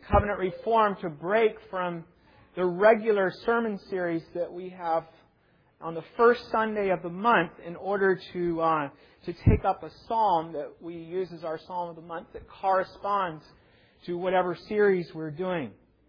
Covenant Reformed to break from the regular sermon series that we have on the first Sunday of the month in order to take up a psalm that we use as our psalm of the month that corresponds to whatever series we're doing.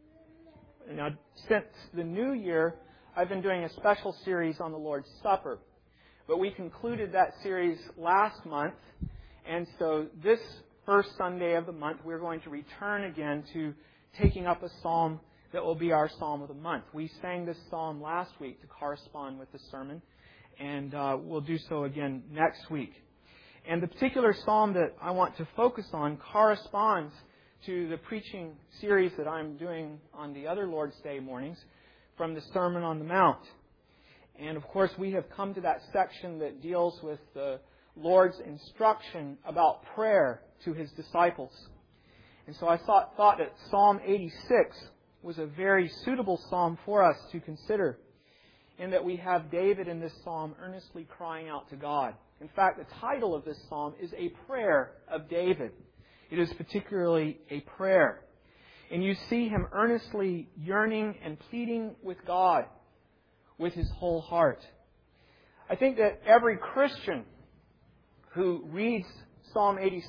Now, since the new year, I've been doing a special series on the Lord's Supper. But we concluded that series last month, and so this first Sunday of the month, we're going to return again to taking up a psalm that will be our psalm of the month. We sang this psalm last week to correspond with the sermon, and we'll do so again next week. And the particular psalm that I want to focus on corresponds to the preaching series that I'm doing on the other Lord's Day mornings from the Sermon on the Mount. And of course, we have come to that section that deals with the Lord's instruction about prayer to His disciples. And so I thought that Psalm 86 was a very suitable psalm for us to consider, in that we have David in this psalm earnestly crying out to God. In fact, the title of this psalm is A Prayer of David. It is particularly a prayer. And you see him earnestly yearning and pleading with God with his whole heart. I think that every Christian who reads Psalm 86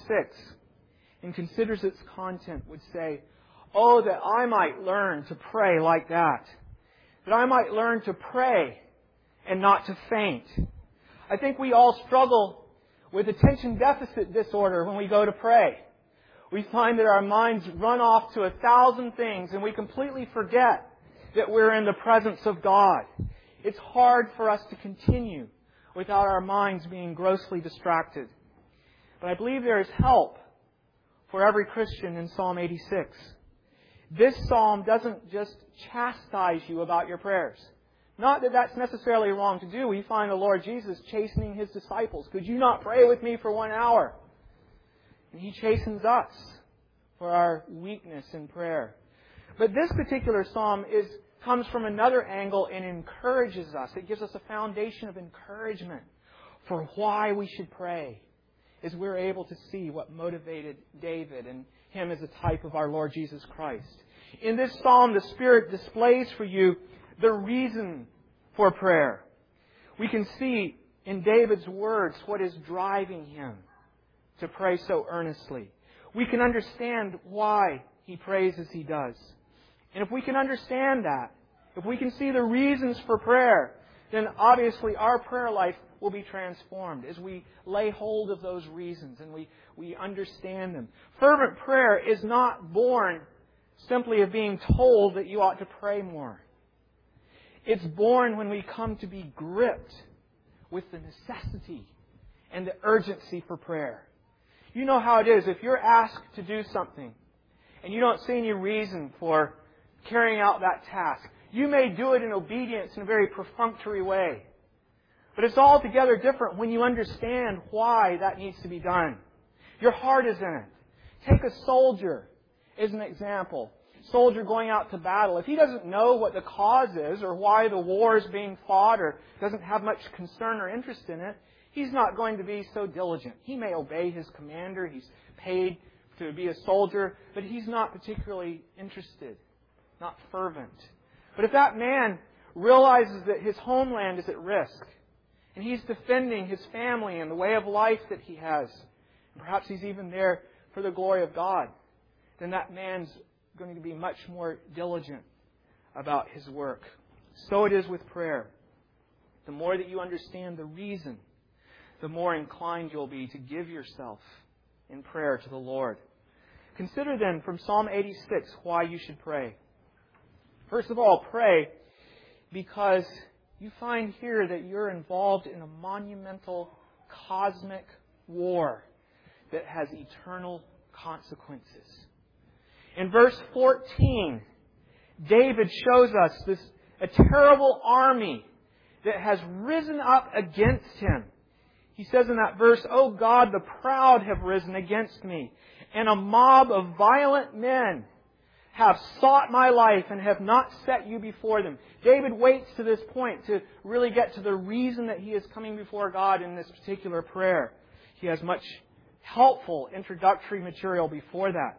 and considers its content would say, "Oh, that I might learn to pray like that. That I might learn to pray and not to faint." I think we all struggle with attention deficit disorder when we go to pray. We find that our minds run off to 1,000 things and we completely forget that we're in the presence of God. It's hard for us to continue without our minds being grossly distracted. But I believe there is help for every Christian in Psalm 86. This psalm doesn't just chastise you about your prayers. Not that that's necessarily wrong to do. We find the Lord Jesus chastening His disciples. "Could you not pray with me for 1 hour?" And He chastens us for our weakness in prayer. But this particular psalm comes from another angle and encourages us. It gives us a foundation of encouragement for why we should pray, as we're able to see what motivated David and him as a type of our Lord Jesus Christ. In this psalm, the Spirit displays for you the reason for prayer. We can see in David's words what is driving him to pray so earnestly. We can understand why he prays as he does. And if we can understand that, if we can see the reasons for prayer, then obviously our prayer life will be transformed as we lay hold of those reasons and we understand them. Fervent prayer is not born simply of being told that you ought to pray more. It's born when we come to be gripped with the necessity and the urgency for prayer. You know how it is. If you're asked to do something and you don't see any reason for carrying out that task, you may do it in obedience in a very perfunctory way. But it's altogether different when you understand why that needs to be done. Your heart is in it. Take a soldier as an example. Soldier going out to battle. If he doesn't know what the cause is or why the war is being fought or doesn't have much concern or interest in it, he's not going to be so diligent. He may obey his commander. He's paid to be a soldier, but he's not particularly interested, not fervent. But if that man realizes that his homeland is at risk and he's defending his family and the way of life that he has, and perhaps he's even there for the glory of God, then that man's going to be much more diligent about his work. So it is with prayer. The more that you understand the reason, the more inclined you'll be to give yourself in prayer to the Lord. Consider then from Psalm 86 why you should pray. First of all, pray because you find here that you're involved in a monumental cosmic war that has eternal consequences. In verse 14, David shows us a terrible army that has risen up against him. He says in that verse, "O God, the proud have risen against me, and a mob of violent men have sought my life and have not set you before them." David waits to this point to really get to the reason that he is coming before God in this particular prayer. He has much helpful introductory material before that.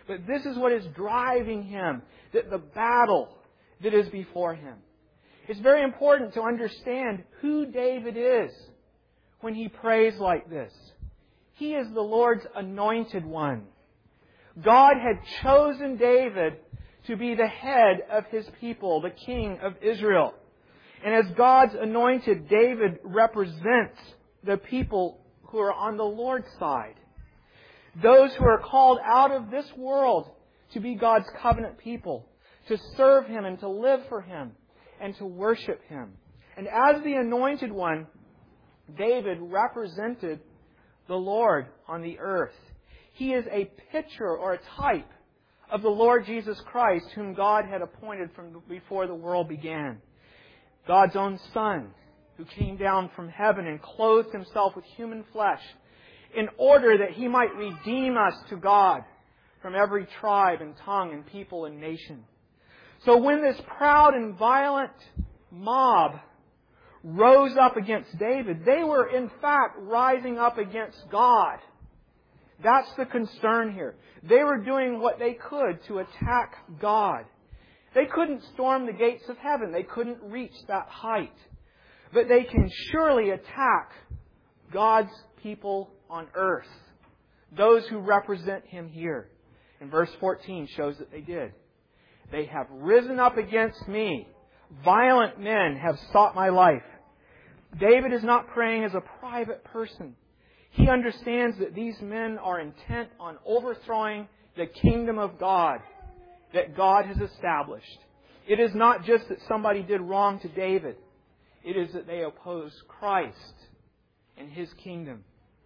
But this is what is driving him, that the battle that is before him. It's very important to understand who David is when he prays like this. He is the Lord's anointed one. God had chosen David to be the head of His people, the king of Israel. And as God's anointed, David represents the people who are on the Lord's side. Those who are called out of this world to be God's covenant people, to serve Him and to live for Him and to worship Him. And as the anointed one, David represented the Lord on the earth. He is a picture or a type of the Lord Jesus Christ, whom God had appointed from before the world began. God's own Son, who came down from heaven and clothed Himself with human flesh in order that He might redeem us to God from every tribe and tongue and people and nation. So when this proud and violent mob rose up against David, they were in fact rising up against God. That's the concern here. They were doing what they could to attack God. They couldn't storm the gates of heaven. They couldn't reach that height. But they can surely attack God's people on earth. Those who represent Him here. And verse 14 shows that they did. They have risen up against me. Violent men have sought my life. David is not praying as a private person. He understands that these men are intent on overthrowing the kingdom of God that God has established. It is not just that somebody did wrong to David. It is that they oppose Christ and His kingdom.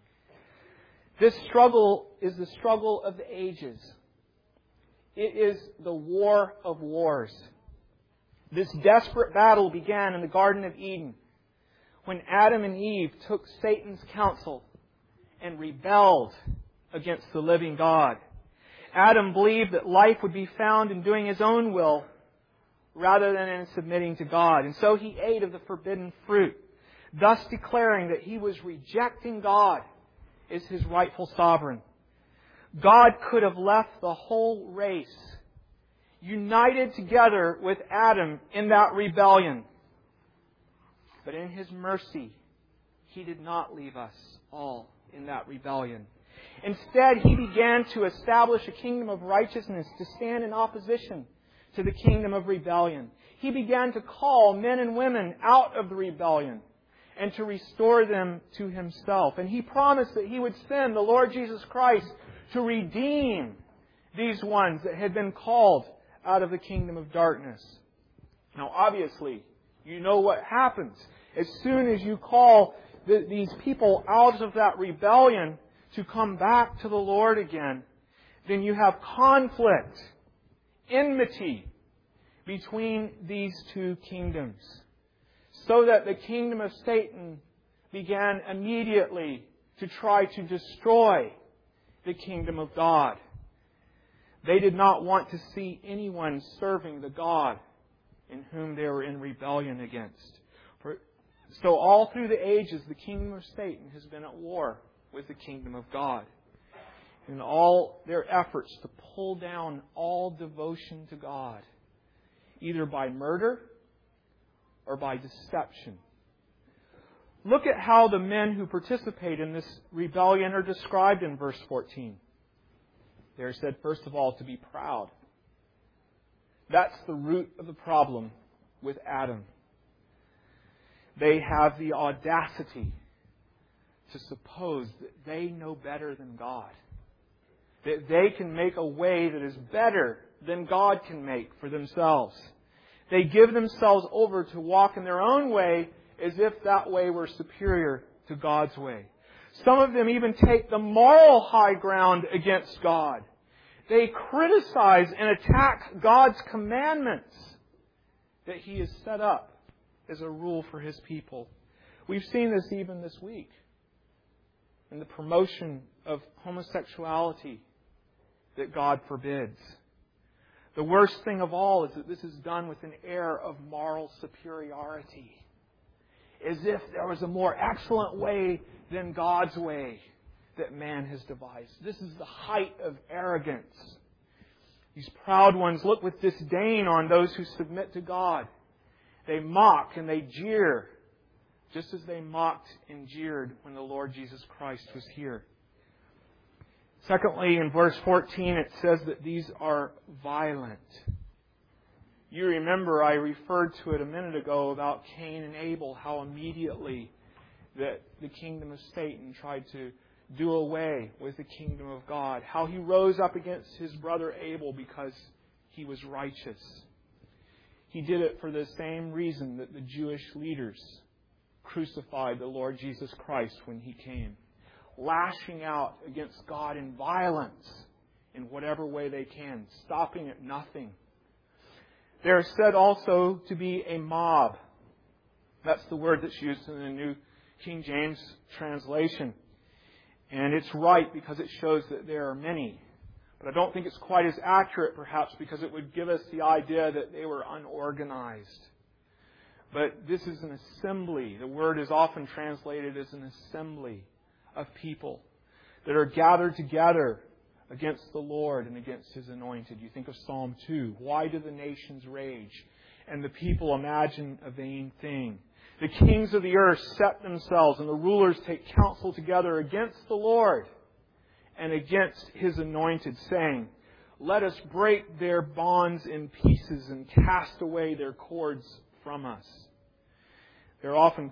This struggle is the struggle of the ages. It is the war of wars. This desperate battle began in the Garden of Eden when Adam and Eve took Satan's counsel and rebelled against the living God. Adam believed that life would be found in doing his own will rather than in submitting to God. And so he ate of the forbidden fruit, thus declaring that he was rejecting God as his rightful sovereign. God could have left the whole race united together with Adam in that rebellion. But in His mercy, He did not leave us all in that rebellion. Instead, He began to establish a kingdom of righteousness to stand in opposition to the kingdom of rebellion. He began to call men and women out of the rebellion and to restore them to Himself. And He promised that He would send the Lord Jesus Christ to redeem these ones that had been called out of the kingdom of darkness. Now, obviously, you know what happens. As soon as you call these people out of that rebellion to come back to the Lord again, then you have conflict, enmity between these two kingdoms. So that the kingdom of Satan began immediately to try to destroy the kingdom of God. They did not want to see anyone serving the God in whom they were in rebellion against. So all through the ages, the kingdom of Satan has been at war with the kingdom of God. In all their efforts to pull down all devotion to God, either by murder or by deception. Look at how the men who participate in this rebellion are described in verse 14. They're said, first of all, to be proud. That's the root of the problem with Adam. They have the audacity to suppose that they know better than God. That they can make a way that is better than God can make for themselves. They give themselves over to walk in their own way as if that way were superior to God's way. Some of them even take the moral high ground against God. They criticize and attack God's commandments that He has set up as a rule for His people. We've seen this even this week in the promotion of homosexuality that God forbids. The worst thing of all is that this is done with an air of moral superiority, as if there was a more excellent way than God's way that man has devised. This is the height of arrogance. These proud ones look with disdain on those who submit to God. They mock and they jeer, just as they mocked and jeered when the Lord Jesus Christ was here. Secondly, in verse 14, it says that these are violent. You remember I referred to it a minute ago about Cain and Abel, how immediately that the kingdom of Satan tried to do away with the kingdom of God. How he rose up against his brother Abel because he was righteous. He did it for the same reason that the Jewish leaders crucified the Lord Jesus Christ when He came. Lashing out against God in violence in whatever way they can, stopping at nothing. They are said also to be a mob. That's the word that's used in the New King James translation. And it's right because it shows that there are many. But I don't think it's quite as accurate, perhaps, because it would give us the idea that they were unorganized. But this is an assembly. The word is often translated as an assembly of people that are gathered together against the Lord and against His anointed. You think of Psalm 2. Why do the nations rage and the people imagine a vain thing? The kings of the earth set themselves and the rulers take counsel together against the Lord and against His anointed, saying, let us break their bonds in pieces and cast away their cords from us. They're often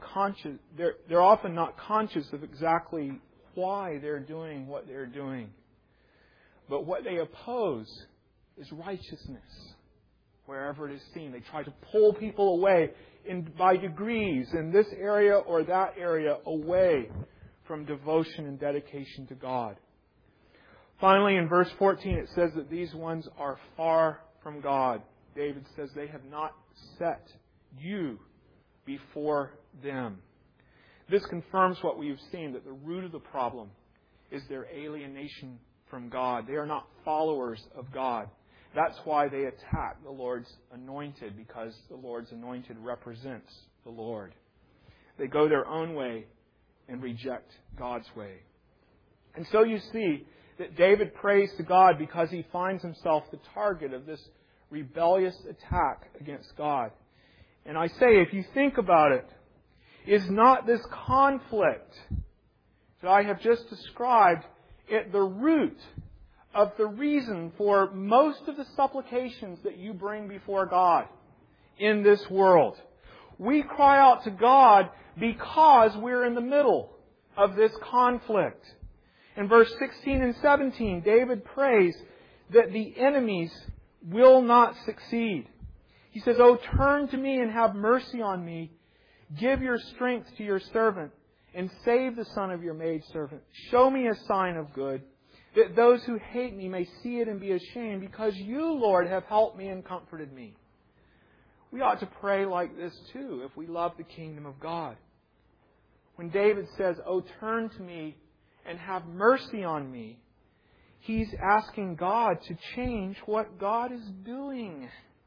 not conscious of exactly why they're doing what they're doing. But what they oppose is righteousness. Wherever it is seen, they try to pull people away by degrees in this area or that area away from devotion and dedication to God. Finally, in verse 14, it says that these ones are far from God. David says they have not set you before them. This confirms what we have seen, that the root of the problem is their alienation from God. They are not followers of God. That's why they attack the Lord's anointed, because the Lord's anointed represents the Lord. They go their own way and reject God's way. And so you see that David prays to God because he finds himself the target of this rebellious attack against God. And I say, if you think about it, is not this conflict that I have just described at the root of the reason for most of the supplications that you bring before God in this world? We cry out to God because we're in the middle of this conflict. In verse 16 and 17, David prays that the enemies will not succeed. He says, "O turn to me and have mercy on me. Give your strength to your servant and save the son of your maidservant. Show me a sign of good, that those who hate me may see it and be ashamed, because you, Lord, have helped me and comforted me." We ought to pray like this too if we love the kingdom of God. When David says, "O turn to me and have mercy on me," he's asking God to change what God is doing.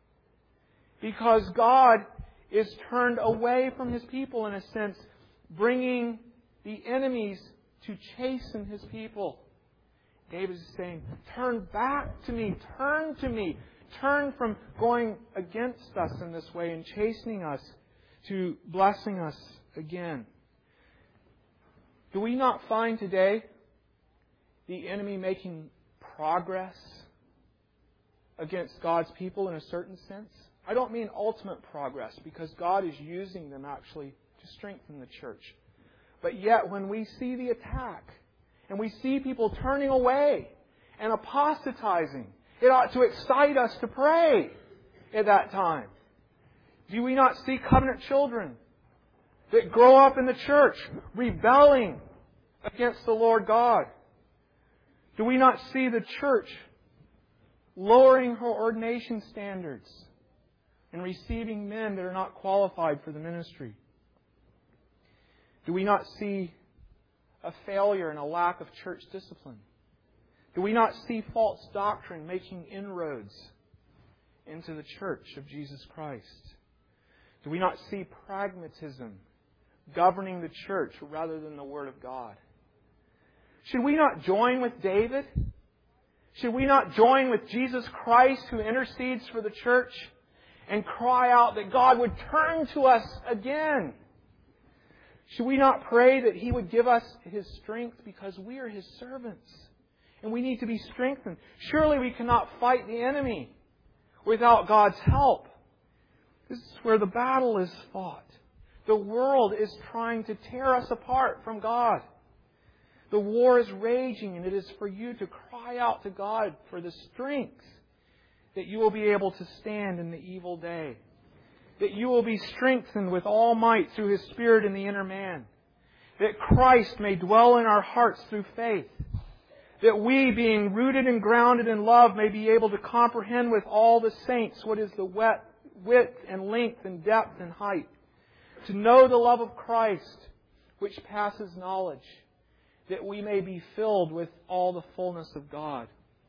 Because God is turned away from His people, in a sense, bringing the enemies to chasten His people. David is saying, turn back to me, turn to me. Turn from going against us in this way and chastening us to blessing us again. Do we not find today the enemy making progress against God's people in a certain sense? I don't mean ultimate progress, because God is using them actually to strengthen the church. But yet, when we see the attack, and we see people turning away and apostatizing, it ought to excite us to pray at that time. Do we not see covenant children that grow up in the church rebelling against the Lord God? Do we not see the church lowering her ordination standards and receiving men that are not qualified for the ministry? Do we not see a failure and a lack of church discipline? Do we not see false doctrine making inroads into the church of Jesus Christ? Do we not see pragmatism governing the church rather than the Word of God? Should we not join with David? Should we not join with Jesus Christ, who intercedes for the church, and cry out that God would turn to us again? Should we not pray that He would give us His strength, because we are His servants and we need to be strengthened? Surely we cannot fight the enemy without God's help. This is where the battle is fought. The world is trying to tear us apart from God. The war is raging, and it is for you to cry out to God for the strength that you will be able to stand in the evil day. That you will be strengthened with all might through His Spirit in the inner man. That Christ may dwell in our hearts through faith. That we, being rooted and grounded in love, may be able to comprehend with all the saints what is the width and length and depth and height. To know the love of Christ, which passes knowledge, that we may be filled with all the fullness of God.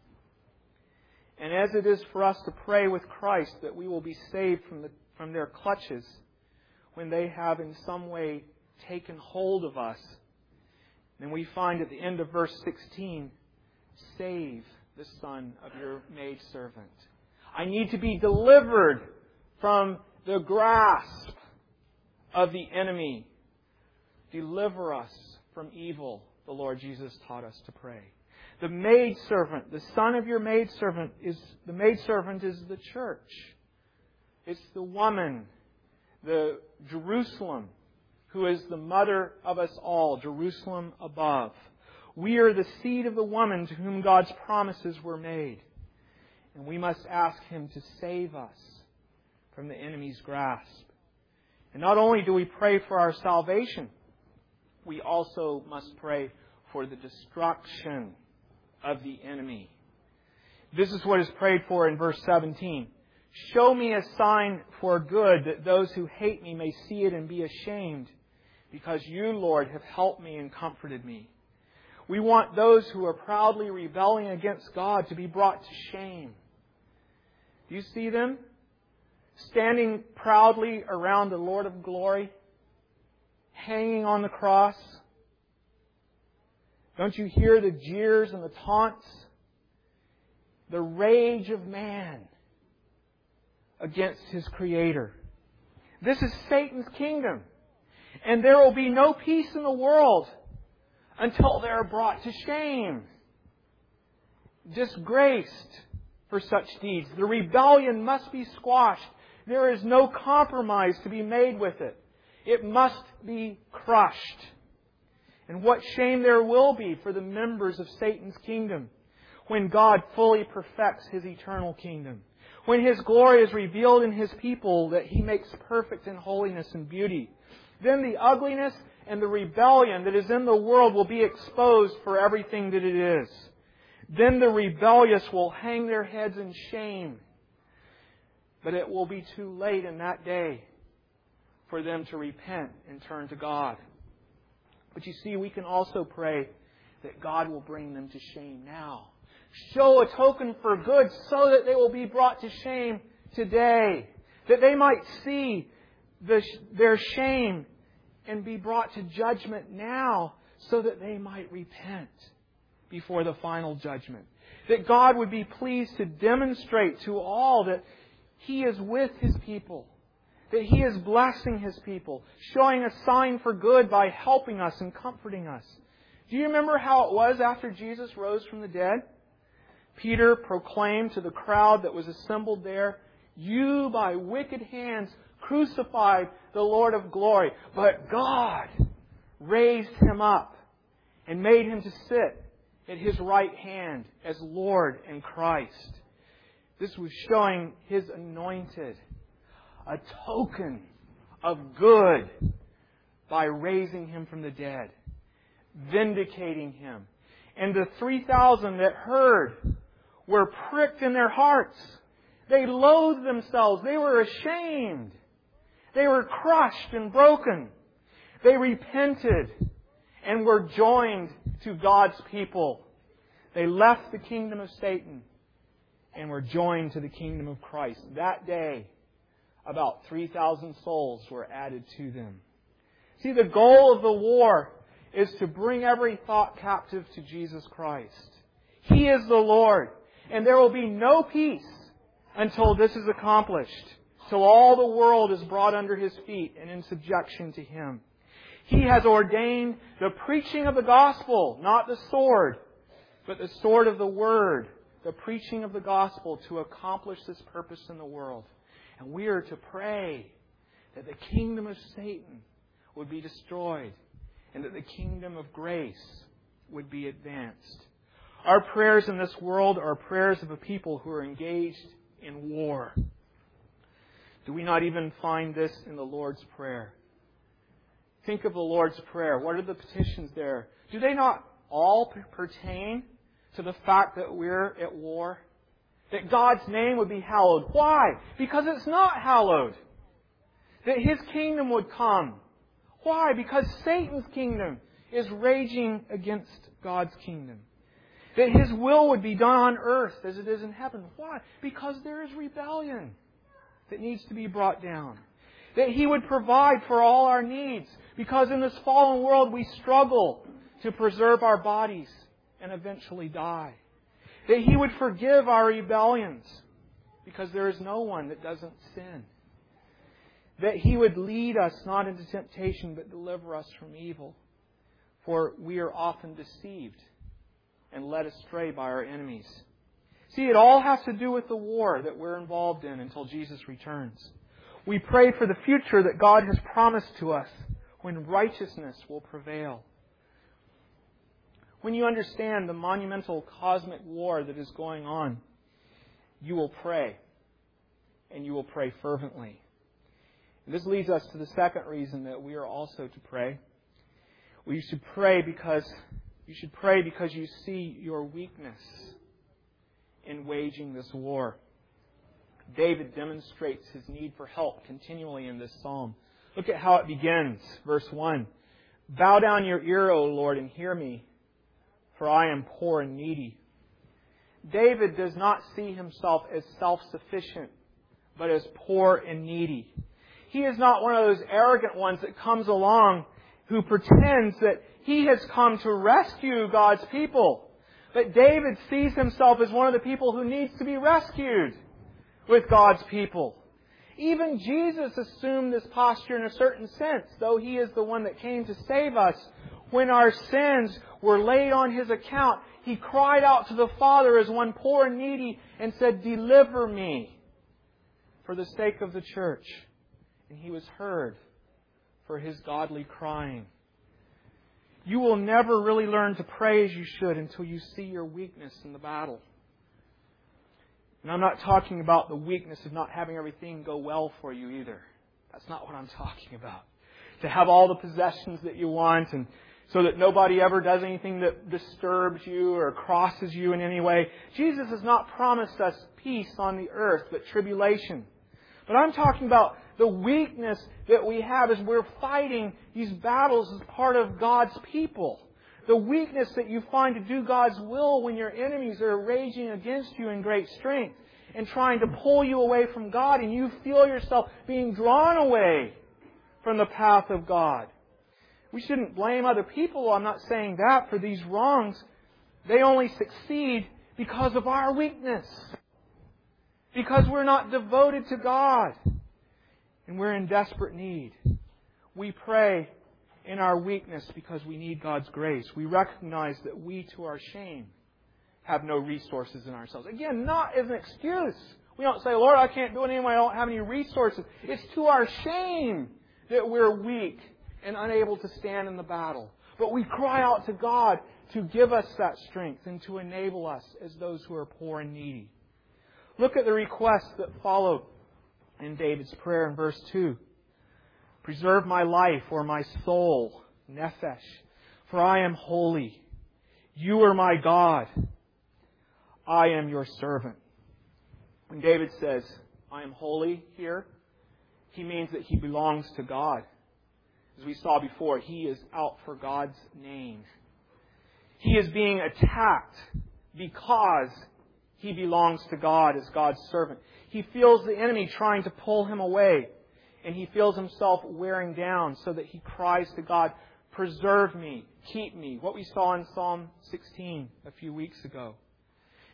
And as it is for us to pray with Christ that we will be saved from their clutches when they have in some way taken hold of us, then we find at the end of verse 16, save the son of your maidservant. I need to be delivered from the grasp of the enemy. Deliver us from evil, the Lord Jesus taught us to pray. The maidservant, the son of your maidservant, is the church. It's the woman, the Jerusalem, who is the mother of us all, Jerusalem above. We are the seed of the woman to whom God's promises were made. And we must ask Him to save us from the enemy's grasp. And not only do we pray for our salvation, we also must pray for the destruction of the enemy. This is what is prayed for in verse 17. Show me a sign for good, that those who hate me may see it and be ashamed, because you, Lord, have helped me and comforted me. We want those who are proudly rebelling against God to be brought to shame. Do you see them standing proudly around the Lord of glory, hanging on the cross? Don't you hear the jeers and the taunts? The rage of man against his Creator. This is Satan's kingdom. And there will be no peace in the world until they are brought to shame, disgraced for such deeds. The rebellion must be squashed. There is no compromise to be made with it. It must be crushed. And what shame there will be for the members of Satan's kingdom when God fully perfects His eternal kingdom. When His glory is revealed in His people that He makes perfect in holiness and beauty. Then the ugliness and the rebellion that is in the world will be exposed for everything that it is. Then the rebellious will hang their heads in shame. But it will be too late in that day for them to repent and turn to God. But you see, we can also pray that God will bring them to shame now. Show a token for good so that they will be brought to shame today. That they might see their shame and be brought to judgment now so that they might repent before the final judgment. That God would be pleased to demonstrate to all that He is with His people. That He is blessing His people, showing a sign for good by helping us and comforting us. Do you remember how it was after Jesus rose from the dead? Peter proclaimed to the crowd that was assembled there, "You by wicked hands crucified the Lord of glory, but God raised Him up and made Him to sit at His right hand as Lord and Christ." This was showing His anointed a token of good by raising Him from the dead, vindicating Him. And the 3,000 that heard were pricked in their hearts. They loathed themselves. They were ashamed. They were crushed and broken. They repented and were joined to God's people. They left the kingdom of Satan and were joined to the kingdom of Christ. That day, about 3,000 souls were added to them. See, the goal of the war is to bring every thought captive to Jesus Christ. He is the Lord. And there will be no peace until this is accomplished, till all the world is brought under His feet and in subjection to Him. He has ordained the preaching of the gospel, not the sword, but the sword of the Word, the preaching of the gospel to accomplish this purpose in the world. And we are to pray that the kingdom of Satan would be destroyed and that the kingdom of grace would be advanced. Our prayers in this world are prayers of a people who are engaged in war. Do we not even find this in the Lord's Prayer? Think of the Lord's Prayer. What are the petitions there? Do they not all pertain to the fact that we're at war? That God's name would be hallowed. Why? Because it's not hallowed. That His kingdom would come. Why? Because Satan's kingdom is raging against God's kingdom. That His will would be done on earth as it is in heaven. Why? Because there is rebellion that needs to be brought down. That He would provide for all our needs. Because in this fallen world we struggle to preserve our bodies and eventually die. That He would forgive our rebellions. Because there is no one that doesn't sin. That He would lead us not into temptation but deliver us from evil. For we are often deceived and led astray by our enemies. See, it all has to do with the war that we're involved in until Jesus returns. We pray for the future that God has promised to us when righteousness will prevail. When you understand the monumental cosmic war that is going on, you will pray. And you will pray fervently. And this leads us to the second reason that we are also to pray. You should pray because you see your weakness in waging this war. David demonstrates his need for help continually in this psalm. Look at how it begins. Verse 1. Bow down your ear, O Lord, and hear me, for I am poor and needy. David does not see himself as self-sufficient, but as poor and needy. He is not one of those arrogant ones that comes along who pretends that he has come to rescue God's people. But David sees himself as one of the people who needs to be rescued with God's people. Even Jesus assumed this posture in a certain sense, though He is the one that came to save us. When our sins were laid on His account, He cried out to the Father as one poor and needy and said, "Deliver me for the sake of the church." And He was heard for His godly crying. You will never really learn to pray as you should until you see your weakness in the battle. And I'm not talking about the weakness of not having everything go well for you either. That's not what I'm talking about. To have all the possessions that you want and so that nobody ever does anything that disturbs you or crosses you in any way. Jesus has not promised us peace on the earth, but tribulation. But I'm talking about the weakness that we have as we're fighting these battles as part of God's people. The weakness that you find to do God's will when your enemies are raging against you in great strength and trying to pull you away from God, and you feel yourself being drawn away from the path of God. We shouldn't blame other people, I'm not saying that, for these wrongs. They only succeed because of our weakness. Because we're not devoted to God. And we're in desperate need. We pray in our weakness because we need God's grace. We recognize that we, to our shame, have no resources in ourselves. Again, not as an excuse. We don't say, "Lord, I can't do it anyway. I don't have any resources." It's to our shame that we're weak and unable to stand in the battle. But we cry out to God to give us that strength and to enable us as those who are poor and needy. Look at the requests that follow in David's prayer in verse 2. Preserve my life or my soul, nephesh, for I am holy. You are my God. I am your servant. When David says, I am holy here, he means that he belongs to God. As we saw before, he is out for God's name. He is being attacked because he belongs to God as God's servant. He feels the enemy trying to pull him away. And he feels himself wearing down so that he cries to God, preserve me, keep me. What we saw in Psalm 16 a few weeks ago.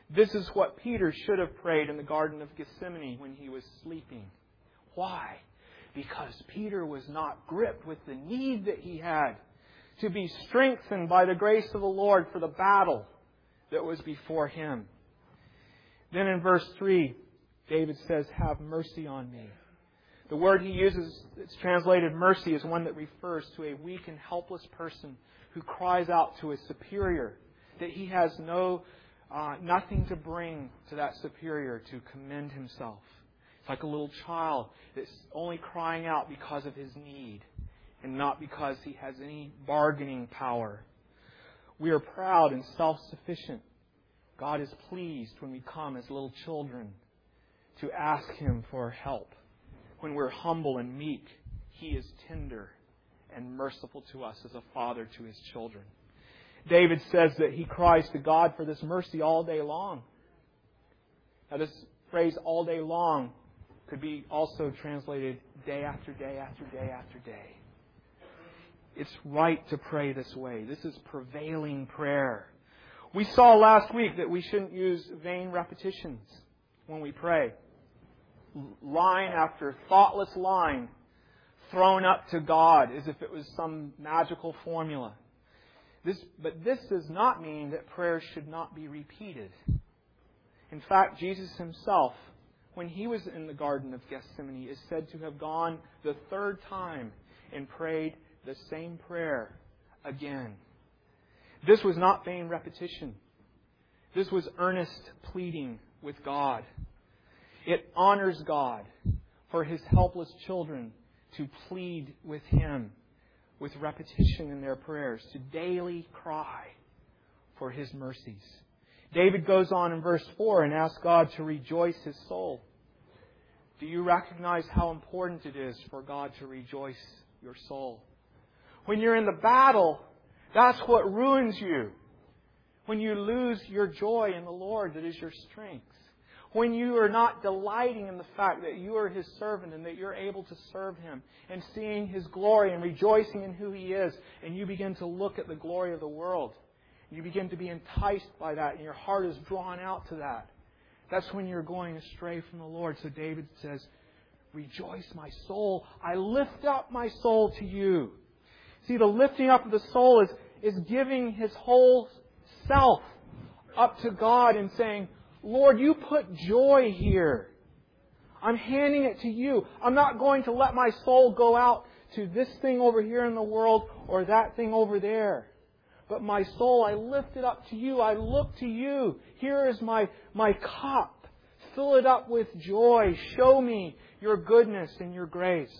This is what Peter should have prayed in the Garden of Gethsemane when he was sleeping. Why? Because Peter was not gripped with the need that he had to be strengthened by the grace of the Lord for the battle that was before him. Then in verse 3, David says, "Have mercy on me." The word he uses, it's translated mercy, is one that refers to a weak and helpless person who cries out to a superior that he has nothing to bring to that superior to commend himself. It's like a little child that's only crying out because of his need and not because he has any bargaining power. We are proud and self-sufficient. God is pleased when we come as little children to ask Him for help. When we're humble and meek, He is tender and merciful to us as a father to his children. David says that he cries to God for this mercy all day long. Now this phrase, all day long, could be also translated day after day after day after day. It's right to pray this way. This is prevailing prayer. We saw last week that we shouldn't use vain repetitions when we pray. Line after thoughtless line thrown up to God as if it was some magical formula. But this does not mean that prayers should not be repeated. In fact, Jesus Himself, when He was in the Garden of Gethsemane, is said to have gone the third time and prayed the same prayer again. This was not vain repetition. This was earnest pleading with God. It honors God for His helpless children to plead with Him with repetition in their prayers, to daily cry for His mercies. David goes on in verse 4 and asks God to rejoice his soul. Do you recognize how important it is for God to rejoice your soul? When you're in the battle, that's what ruins you. When you lose your joy in the Lord that is your strength. When you are not delighting in the fact that you are His servant and that you're able to serve Him and seeing His glory and rejoicing in who He is, and you begin to look at the glory of the world. You begin to be enticed by that and your heart is drawn out to that. That's when you're going astray from the Lord. So David says, rejoice my soul. I lift up my soul to you. See, the lifting up of the soul is giving his whole self up to God and saying, Lord, you put joy here. I'm handing it to you. I'm not going to let my soul go out to this thing over here in the world or that thing over there. But my soul, I lift it up to you. I look to you. Here is my cup. Fill it up with joy. Show me your goodness and your grace.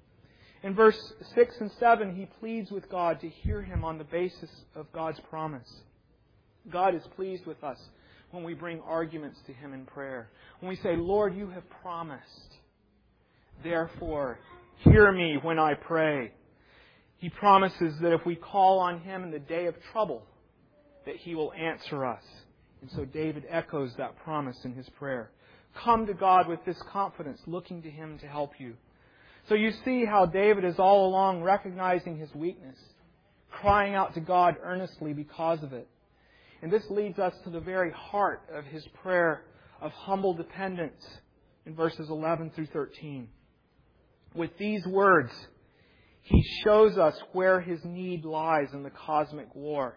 In verse 6 and 7, he pleads with God to hear him on the basis of God's promise. God is pleased with us when we bring arguments to Him in prayer. When we say, Lord, you have promised. Therefore, hear me when I pray. He promises that if we call on Him in the day of trouble, that He will answer us. And so David echoes that promise in his prayer. Come to God with this confidence, looking to Him to help you. So you see how David is all along recognizing his weakness, crying out to God earnestly because of it. And this leads us to the very heart of his prayer of humble dependence in verses 11 through 13. With these words, he shows us where his need lies in the cosmic war.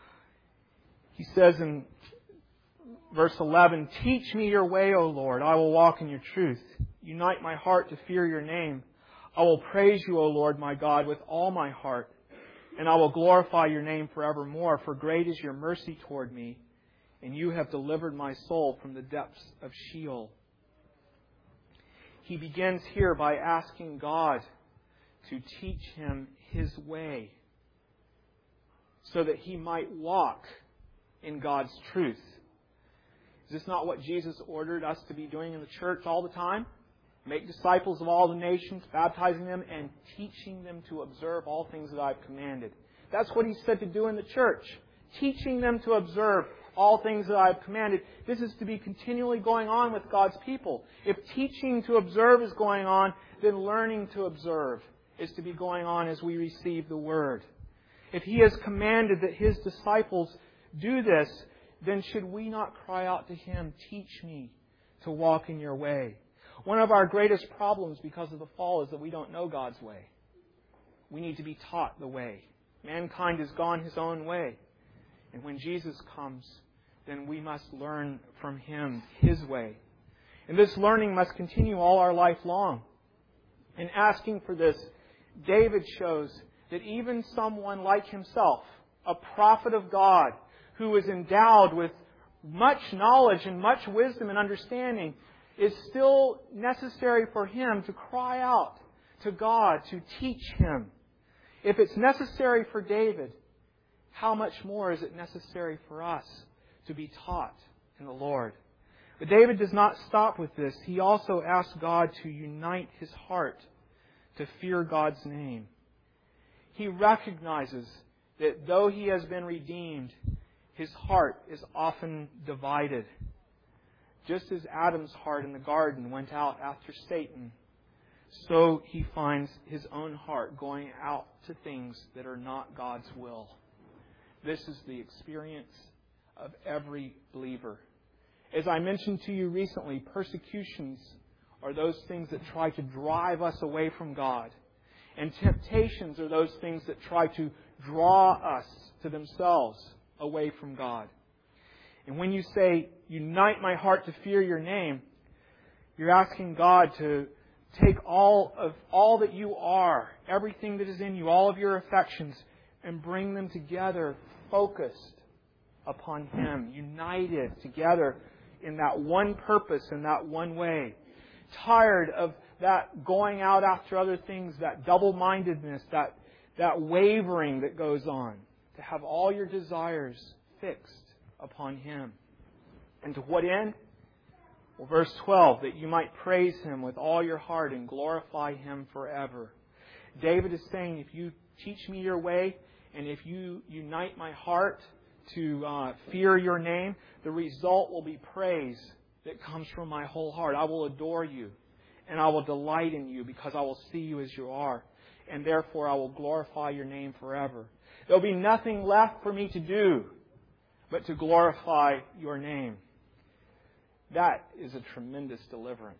He says in verse 11, teach me your way, O Lord. I will walk in your truth. Unite my heart to fear your name. I will praise you, O Lord, my God, with all my heart. And I will glorify your name forevermore, for great is your mercy toward me, and you have delivered my soul from the depths of Sheol. He begins here by asking God to teach him His way, so that he might walk in God's truth. Is this not what Jesus ordered us to be doing in the church all the time? Make disciples of all the nations, baptizing them and teaching them to observe all things that I've commanded. That's what He said to do in the church. Teaching them to observe all things that I've commanded. This is to be continually going on with God's people. If teaching to observe is going on, then learning to observe is to be going on as we receive the Word. If He has commanded that His disciples do this, then should we not cry out to Him, teach me to walk in your way? One of our greatest problems because of the fall is that we don't know God's way. We need to be taught the way. Mankind has gone his own way. And when Jesus comes, then we must learn from Him His way. And this learning must continue all our life long. In asking for this, David shows that even someone like himself, a prophet of God, who is endowed with much knowledge and much wisdom and understanding, is still necessary for him to cry out to God to teach him. If it's necessary for David, how much more is it necessary for us to be taught in the Lord? But David does not stop with this. He also asks God to unite his heart to fear God's name. He recognizes that though he has been redeemed, his heart is often divided. Just as Adam's heart in the garden went out after Satan, so he finds his own heart going out to things that are not God's will. This is the experience of every believer. As I mentioned to you recently, persecutions are those things that try to drive us away from God. And temptations are those things that try to draw us to themselves away from God. And when you say, unite my heart to fear your name, you're asking God to take all that you are, everything that is in you, all of your affections, and bring them together, focused upon Him, united together in that one purpose, in that one way. Tired of that going out after other things, that double-mindedness, that wavering that goes on. To have all your desires fixed upon Him. And to what end? Well, verse 12, that you might praise Him with all your heart and glorify Him forever. David is saying, if you teach me your way, and if you unite my heart to fear your name, the result will be praise that comes from my whole heart. I will adore you, and I will delight in you, because I will see you as you are. And therefore I will glorify your name forever. There will be nothing left for me to do but to glorify your name. That is a tremendous deliverance.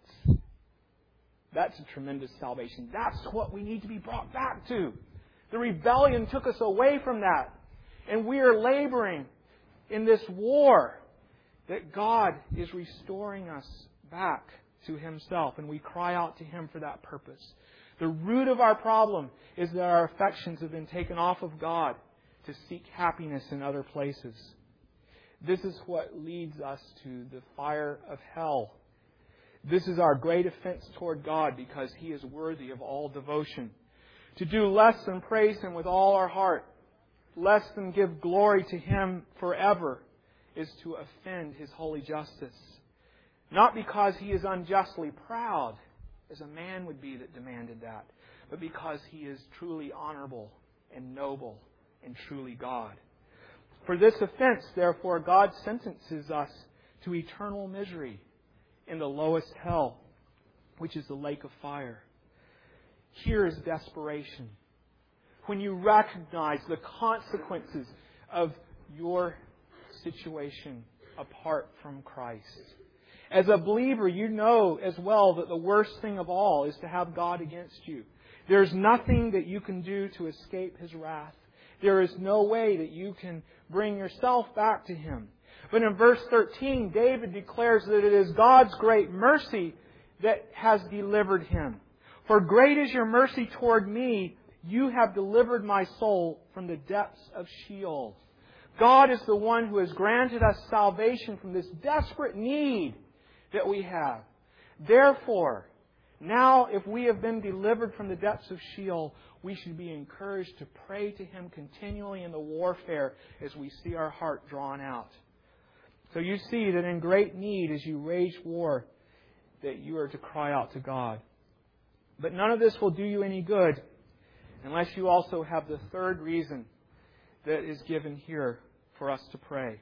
That's a tremendous salvation. That's what we need to be brought back to. The rebellion took us away from that. And we are laboring in this war that God is restoring us back to Himself. And we cry out to Him for that purpose. The root of our problem is that our affections have been taken off of God to seek happiness in other places. This is what leads us to the fire of hell. This is our great offense toward God, because He is worthy of all devotion. To do less than praise Him with all our heart, less than give glory to Him forever, is to offend His holy justice. Not because He is unjustly proud, as a man would be that demanded that, but because He is truly honorable and noble and truly God. For this offense, therefore, God sentences us to eternal misery in the lowest hell, which is the lake of fire. Here is desperation. When you recognize the consequences of your situation apart from Christ. As a believer, you know as well that the worst thing of all is to have God against you. There's nothing that you can do to escape His wrath. There is no way that you can bring yourself back to Him. But in verse 13, David declares that it is God's great mercy that has delivered him. For great is your mercy toward me. You have delivered my soul from the depths of Sheol. God is the one who has granted us salvation from this desperate need that we have. Therefore, now if we have been delivered from the depths of Sheol, we should be encouraged to pray to Him continually in the warfare as we see our heart drawn out. So you see that in great need as you wage war, that you are to cry out to God. But none of this will do you any good unless you also have the third reason that is given here for us to pray.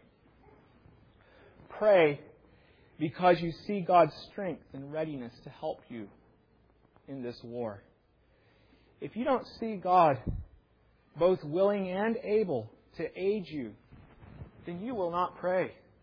Pray because you see God's strength and readiness to help you in this war. If you don't see God both willing and able to aid you, then you will not pray.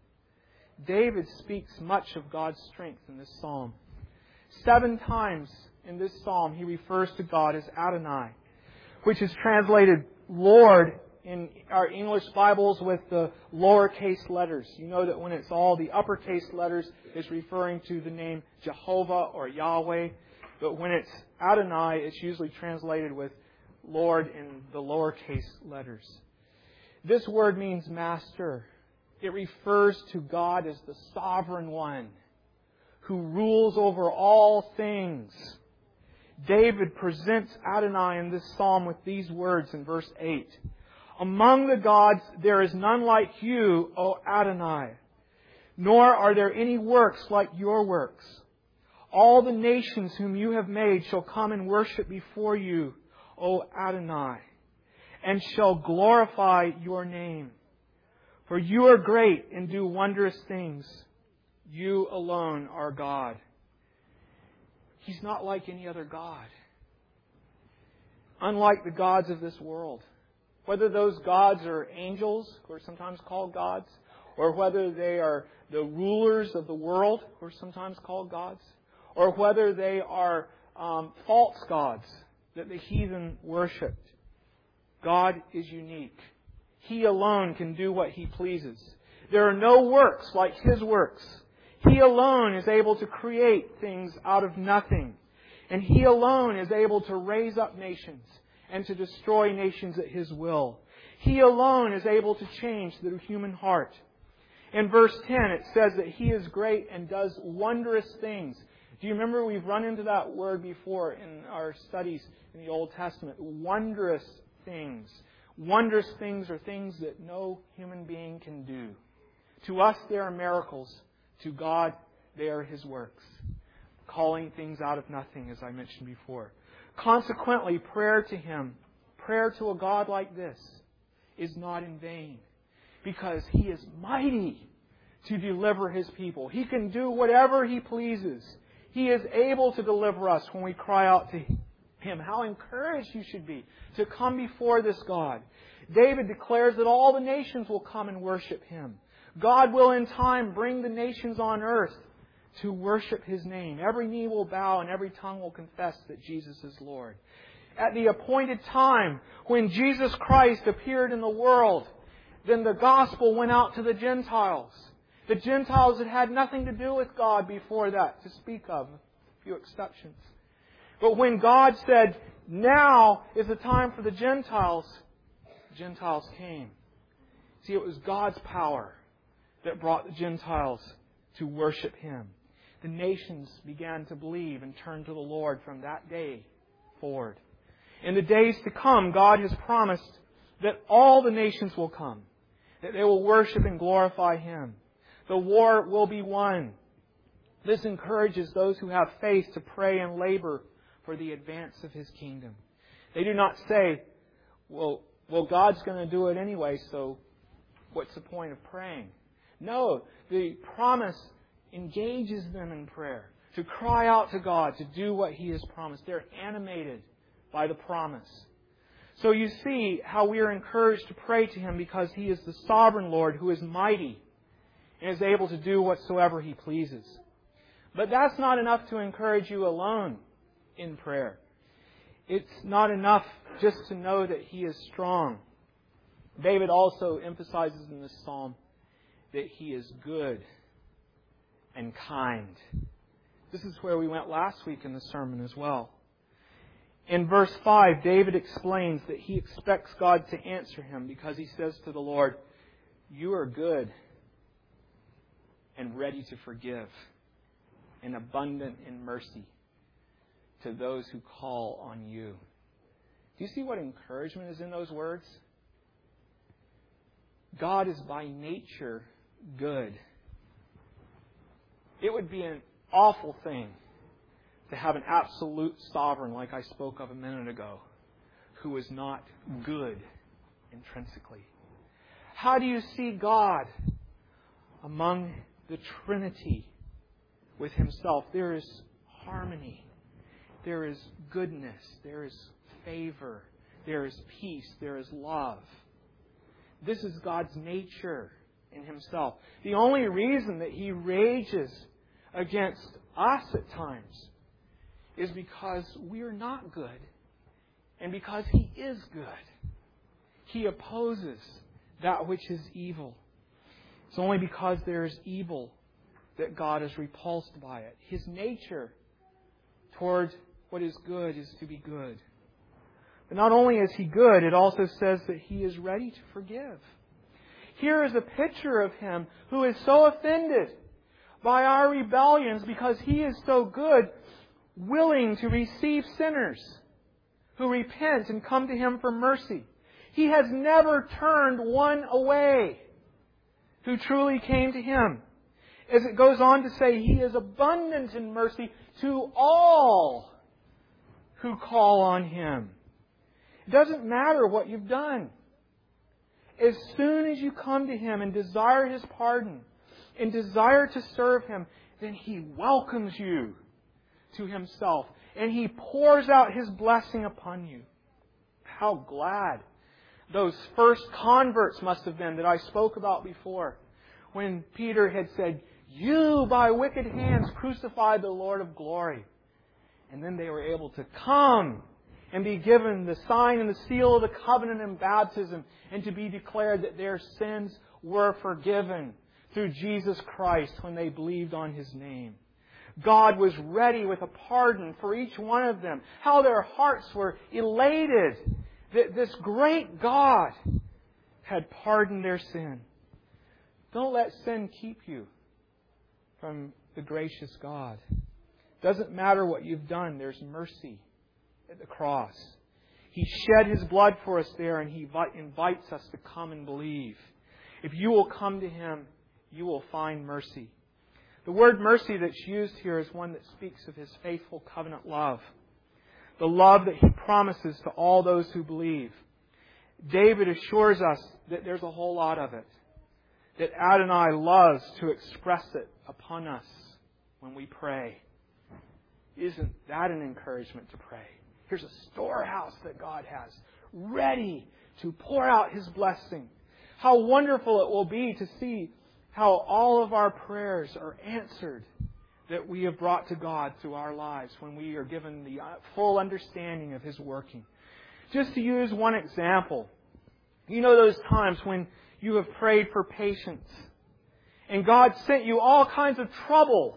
David speaks much of God's strength in this psalm. 7 times in this psalm he refers to God as Adonai, which is translated Lord in our English Bibles with the lowercase letters. You know that when it's all the uppercase letters, it's referring to the name Jehovah or Yahweh. But when it's Adonai, it's usually translated with Lord in the lowercase letters. This word means master. It refers to God as the sovereign one who rules over all things. David presents Adonai in this psalm with these words in verse 8. Among the gods there is none like you, O Adonai, nor are there any works like your works. All the nations whom you have made shall come and worship before you, O Adonai, and shall glorify your name. For you are great and do wondrous things. You alone are God. He's not like any other God. Unlike the gods of this world. Whether those gods are angels, who are sometimes called gods, or whether they are the rulers of the world, who are sometimes called gods, or whether they are false gods that the heathen worshipped. God is unique. He alone can do what He pleases. There are no works like His works. He alone is able to create things out of nothing. And He alone is able to raise up nations and to destroy nations at His will. He alone is able to change the human heart. In verse 10 it says that He is great and does wondrous things. Do you remember we've run into that word before in our studies in the Old Testament? Wondrous things. Wondrous things are things that no human being can do. To us they are miracles. To God they are His works. Calling things out of nothing, as I mentioned before. Consequently, prayer to Him, prayer to a God like this, is not in vain. Because He is mighty to deliver His people. He can do whatever He pleases. He is able to deliver us when we cry out to Him. How encouraged you should be to come before this God. David declares that all the nations will come and worship Him. God will in time bring the nations on earth to worship His name. Every knee will bow and every tongue will confess that Jesus is Lord. At the appointed time, when Jesus Christ appeared in the world, then the gospel went out to the Gentiles. The Gentiles had had nothing to do with God before that, to speak of, a few exceptions. But when God said, now is the time for the Gentiles came. See, it was God's power that brought the Gentiles to worship Him. The nations began to believe and turn to the Lord from that day forward. In the days to come, God has promised that all the nations will come, that they will worship and glorify Him. The war will be won. This encourages those who have faith to pray and labor for the advance of His kingdom. They do not say, well, God's going to do it anyway, so what's the point of praying? No, the promise engages them in prayer, to cry out to God, to do what He has promised. They're animated by the promise. So you see how we are encouraged to pray to Him because He is the sovereign Lord who is mighty and is able to do whatsoever He pleases. But that's not enough to encourage you alone in prayer. It's not enough just to know that He is strong. David also emphasizes in this psalm that He is good and kind. This is where we went last week in the sermon as well. In verse 5, David explains that he expects God to answer him because he says to the Lord, you are good and ready to forgive and abundant in mercy to those who call on you. Do you see what encouragement is in those words? God is by nature good. It would be an awful thing to have an absolute sovereign, like I spoke of a minute ago, who is not good intrinsically. How do you see God among the Trinity with Himself? There is harmony. There is goodness. There is favor. There is peace. There is love. This is God's nature. in Himself. The only reason that He rages against us at times is because we are not good and because He is good. He opposes that which is evil. It's only because there is evil that God is repulsed by it. His nature toward what is good is to be good. But not only is He good, it also says that He is ready to forgive. Here is a picture of Him who is so offended by our rebellions because He is so good, willing to receive sinners who repent and come to Him for mercy. He has never turned one away who truly came to Him. As it goes on to say, He is abundant in mercy to all who call on Him. It doesn't matter what you've done. As soon as you come to Him and desire His pardon and desire to serve Him, then He welcomes you to Himself and He pours out His blessing upon you. How glad those first converts must have been that I spoke about before, when Peter had said, "You by wicked hands crucified the Lord of glory." And then they were able to come and be given the sign and the seal of the covenant in baptism, and to be declared that their sins were forgiven through Jesus Christ when they believed on His name. God was ready with a pardon for each one of them. How their hearts were elated that this great God had pardoned their sin. Don't let sin keep you from the gracious God. Doesn't matter what you've done, there's mercy at the cross. He shed His blood for us there, and He invites us to come and believe. If you will come to Him, you will find mercy. The word mercy that's used here is one that speaks of His faithful covenant love. The love that He promises to all those who believe. David assures us that there's a whole lot of it. That Adonai loves to express it upon us when we pray. Isn't that an encouragement to pray? Here's a storehouse that God has, ready to pour out His blessing. How wonderful it will be to see how all of our prayers are answered that we have brought to God through our lives when we are given the full understanding of His working. Just to use one example, you know those times when you have prayed for patience and God sent you all kinds of trouble.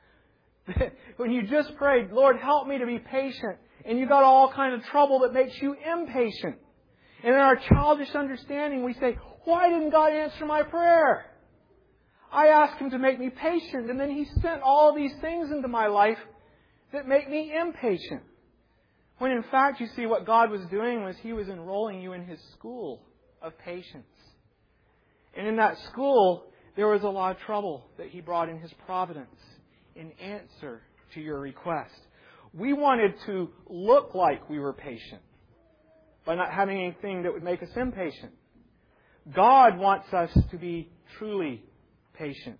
When you just prayed, "Lord, help me to be patient," and you got all kinds of trouble that makes you impatient. And in our childish understanding, we say, "Why didn't God answer my prayer? I asked Him to make me patient, and then He sent all these things into my life that make me impatient." When in fact, you see, what God was doing was He was enrolling you in His school of patience. And in that school, there was a lot of trouble that He brought in His providence in answer to your request. We wanted to look like we were patient by not having anything that would make us impatient. God wants us to be truly patient.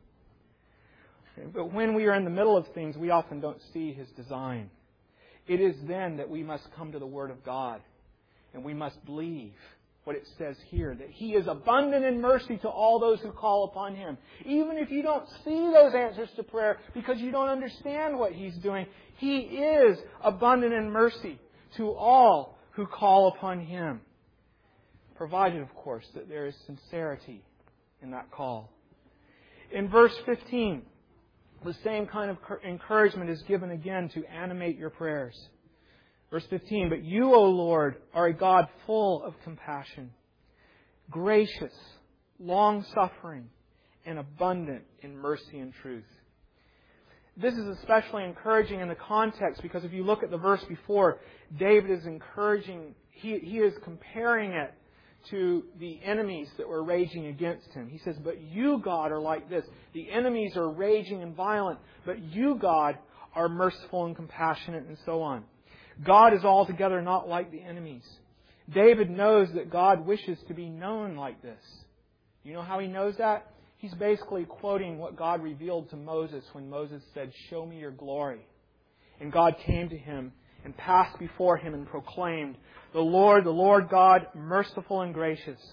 But when we are in the middle of things, we often don't see His design. It is then that we must come to the Word of God and we must believe what it says here, that He is abundant in mercy to all those who call upon Him. Even if you don't see those answers to prayer because you don't understand what He's doing, He is abundant in mercy to all who call upon Him. Provided, of course, that there is sincerity in that call. In verse 15, the same kind of encouragement is given again to animate your prayers. Verse 15, "But you, O Lord, are a God full of compassion, gracious, long-suffering, and abundant in mercy and truth." This is especially encouraging in the context because if you look at the verse before, David is encouraging, he is comparing it to the enemies that were raging against him. He says, "But you, God, are like this. The enemies are raging and violent, but you, God, are merciful and compassionate," and so on. God is altogether not like the enemies. David knows that God wishes to be known like this. You know how he knows that? He's basically quoting what God revealed to Moses when Moses said, "Show me your glory." And God came to him and passed before him and proclaimed, the Lord God, merciful and gracious,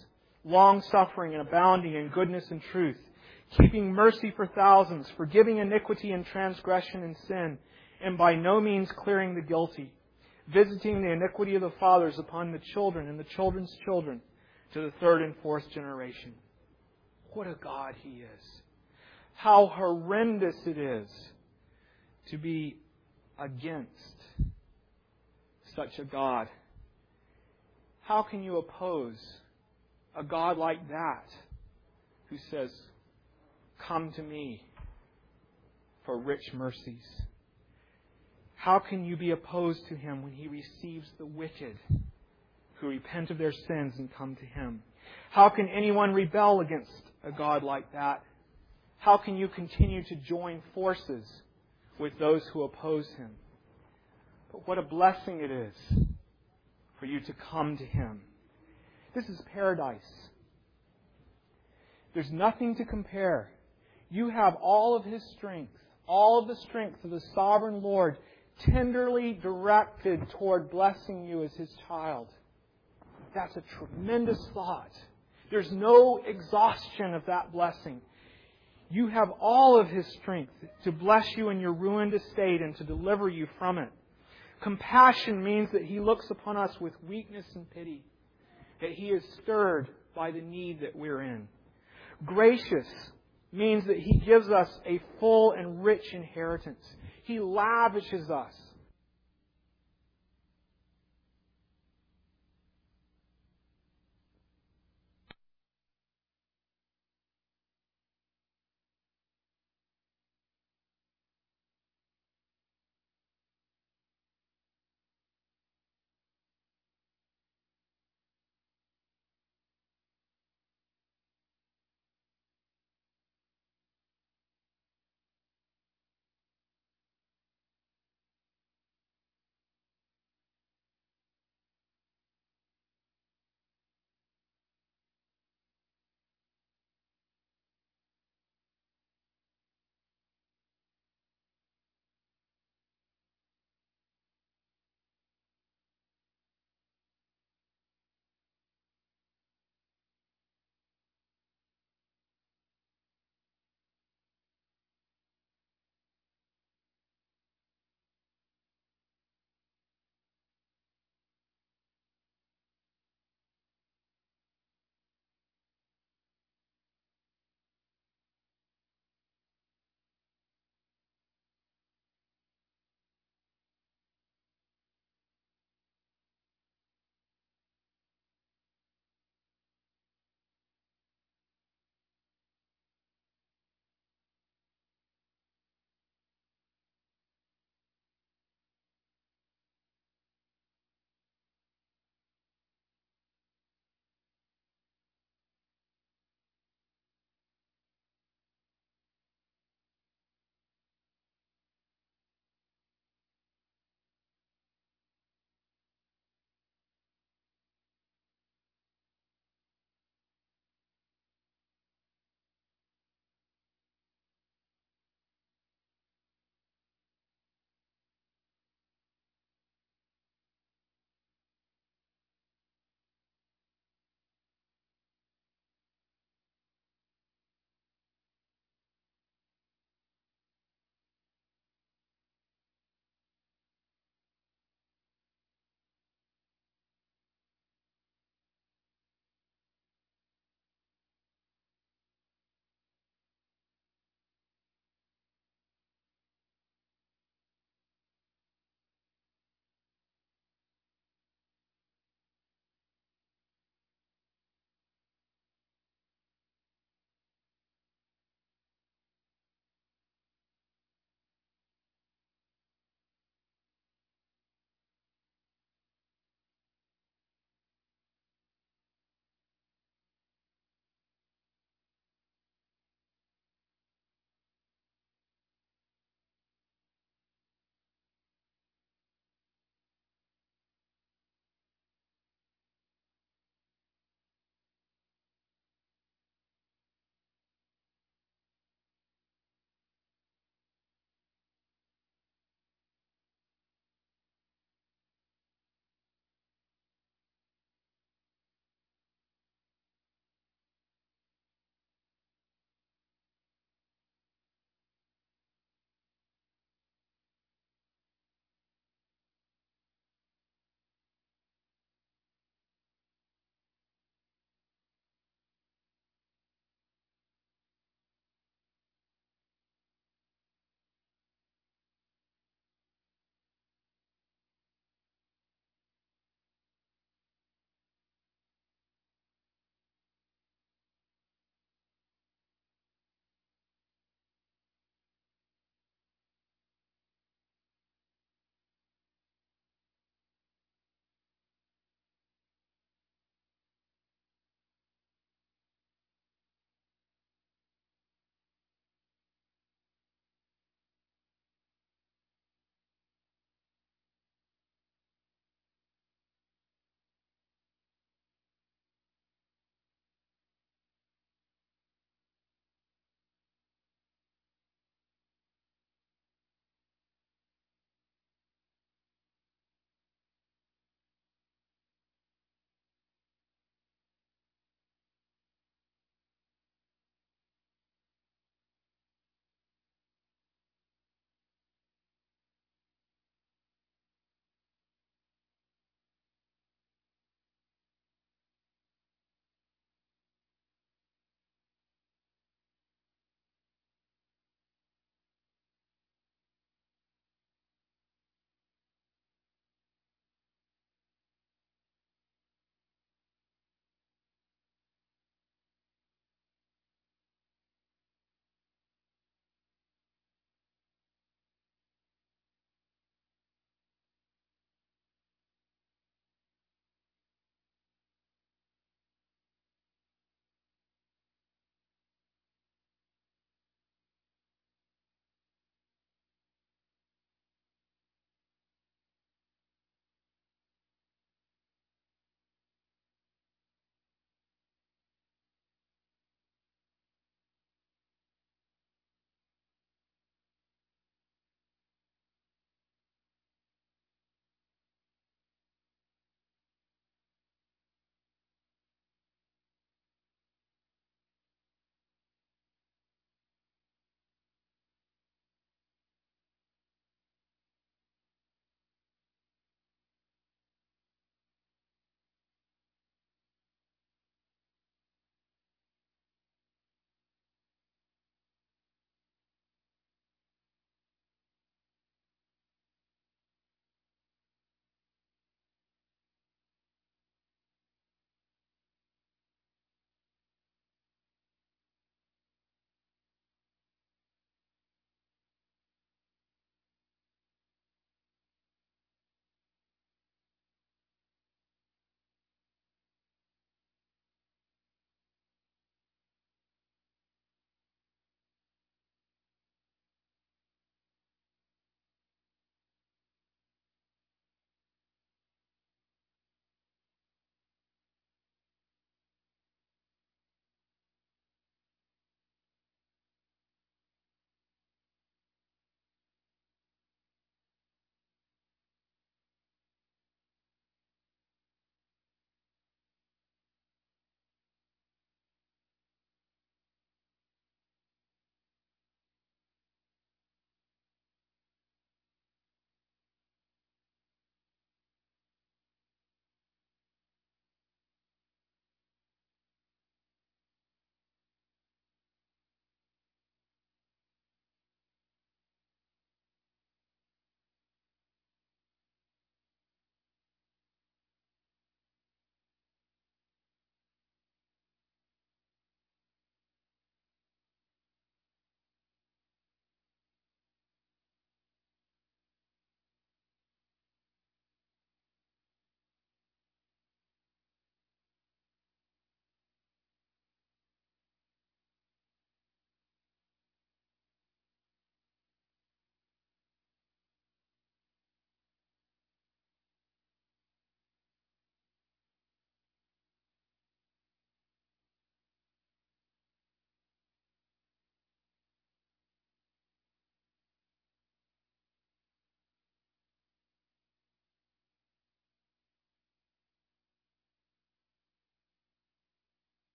long-suffering and abounding in goodness and truth, keeping mercy for thousands, forgiving iniquity and transgression and sin, and by no means clearing the guilty, visiting the iniquity of the fathers upon the children and the children's children to the third and fourth generation. What a God He is. How horrendous it is to be against such a God. How can you oppose a God like that who says, "Come to me for rich mercies"? How can you be opposed to Him when He receives the wicked who repent of their sins and come to Him? How can anyone rebel against a God like that? How can you continue to join forces with those who oppose Him? But what a blessing it is for you to come to Him. This is paradise. There's nothing to compare. You have all of His strength, all of the strength of the sovereign Lord tenderly directed toward blessing you as His child. That's a tremendous thought. There's no exhaustion of that blessing. You have all of His strength to bless you in your ruined estate and to deliver you from it. Compassion means that He looks upon us with weakness and pity, that He is stirred by the need that we're in. Gracious means that He gives us a full and rich inheritance. He lavishes us